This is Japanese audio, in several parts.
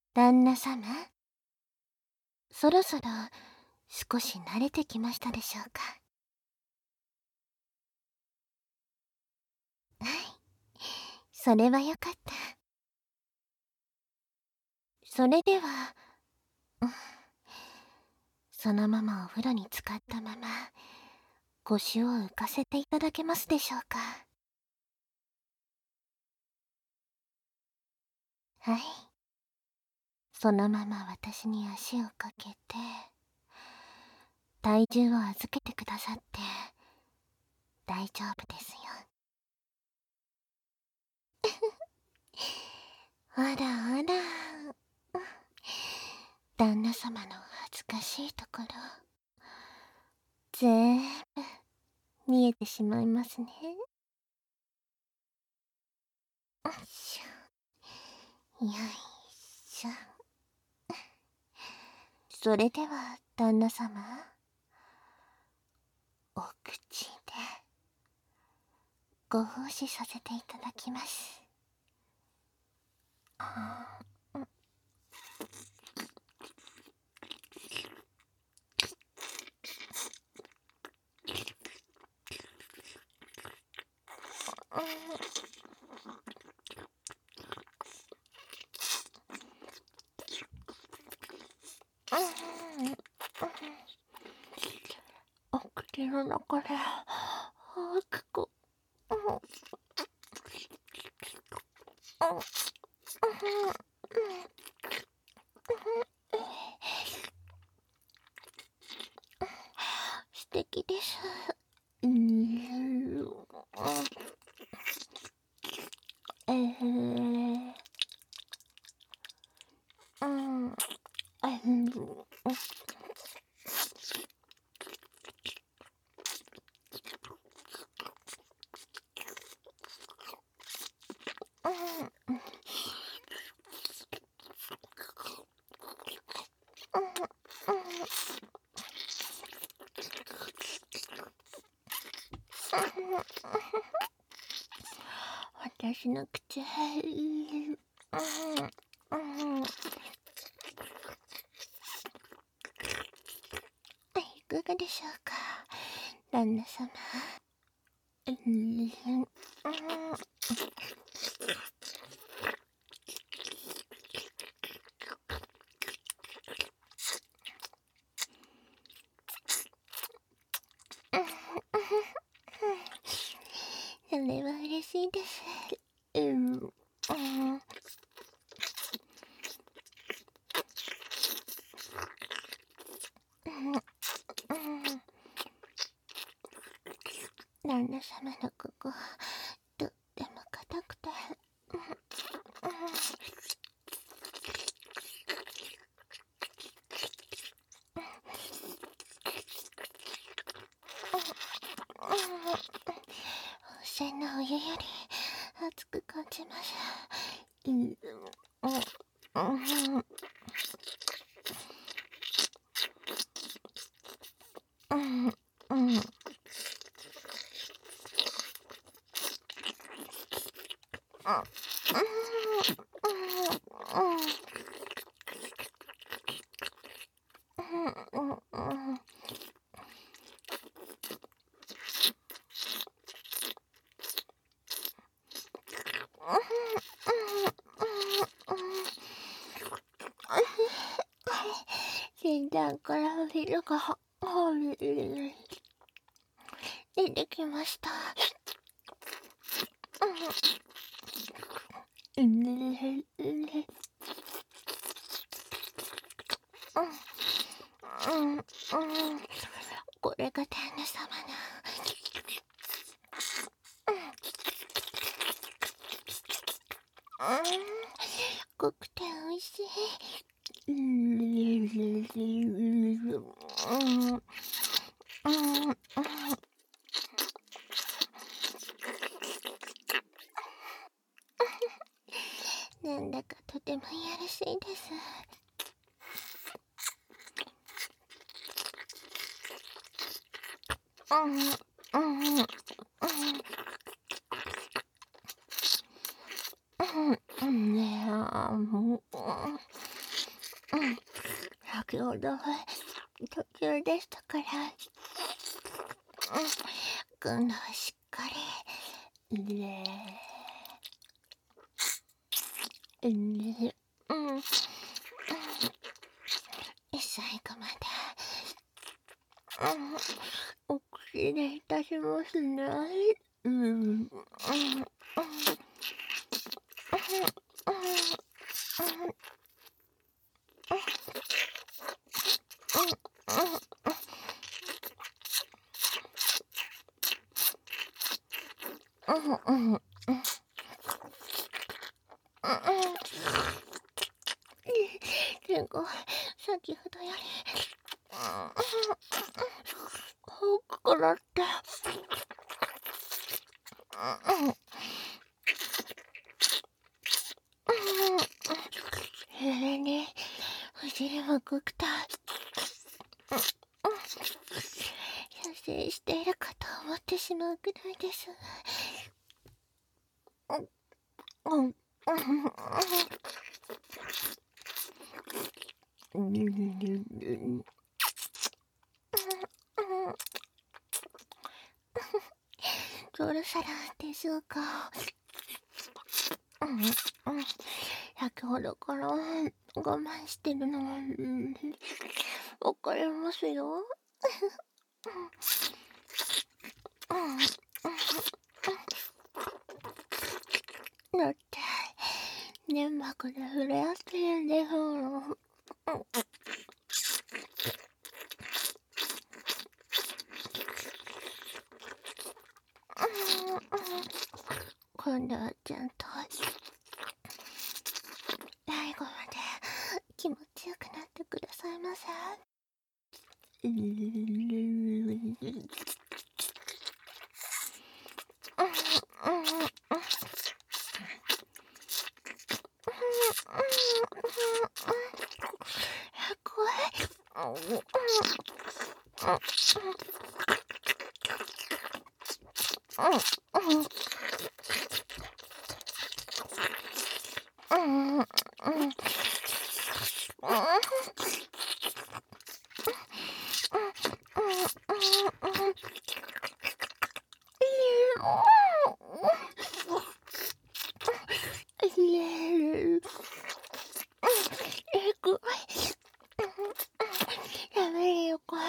旦那様、そろそろ少し慣れてきましたでしょうか。はい、それはよかった。それでは、そのままお風呂に浸かったまま、腰を浮かせていただけますでしょうか。はい。そのまま私に足をかけて、体重を預けてくださって大丈夫ですよ。あらあら、旦那様の恥ずかしいところ、ぜーぶ見えてしまいますね。よいしょ、よいしょ。それでは旦那様、お口でご奉仕させていただきます。お口の中で大きく素敵です。えー、うん、私の口、いかがでしょうか、旦那様。それは嬉しいです。旦那様のここ、とっても硬くて、温泉のお湯より熱く感じます。心臓から水が出てきました。これが旦那様の濃くて美味しい。なんだかとてもいやらしいです。ねえ、もう。 先ほど途中でしたから、今度はしっかり最後までお口でいたしますね。すごい、先ほどより大きくなって、それにお尻もぐくと射精しているかと思ってしまうくらいです。そろそろでしょうか。先ほどから我慢してるのはわかりますよ。だって粘膜で触れ合ってるんですもの。今度はちゃんと最後まで気持ちよくなってくださいませ。怖い。やめるよ、これ。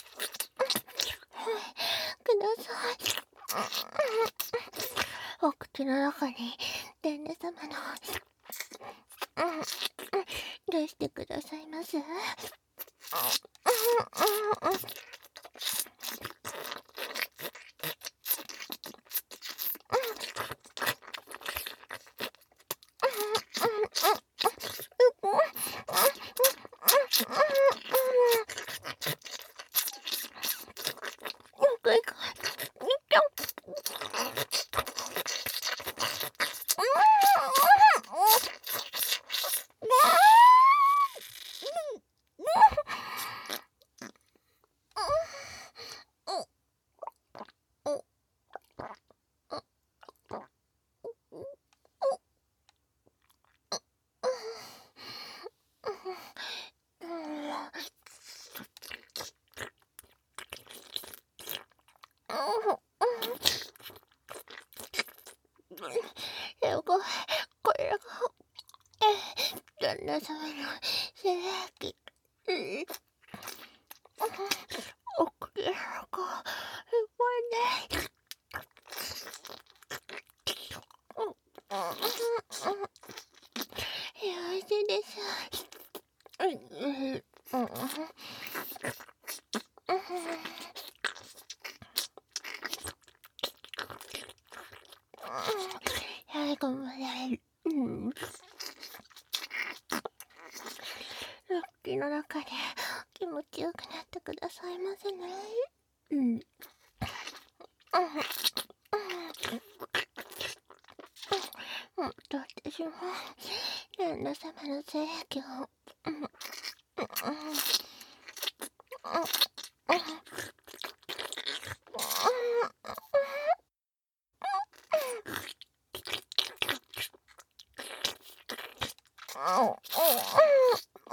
ください。お口の中に旦那様の出してくださいませ。これが旦那様の性癖。お口の中いっぱいね。よしいです。最後まで口の中で気持ちよくなってくださいませね。私も旦那様の性癖を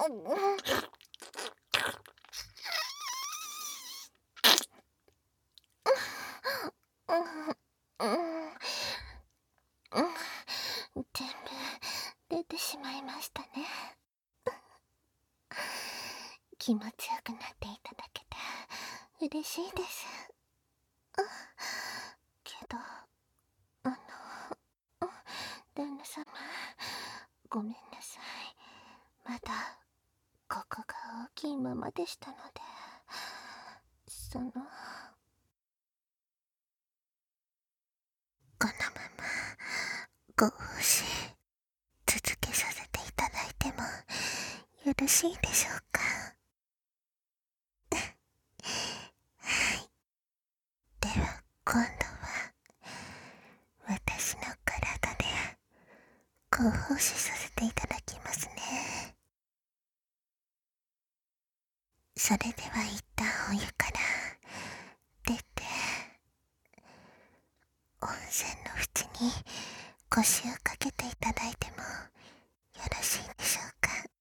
全部出てしまいましたね。気持ちよくなっていただけて嬉しいです。けど、旦那様、ごめんなさい。まだここが大きいままでしたので、このままご奉仕続けさせていただいてもよろしいでしょうか。はい。では今度は私の体でご奉仕させていただきますね。それでは一旦お湯から出て、温泉の縁に腰をかけていただいてもよろしいでしょうか。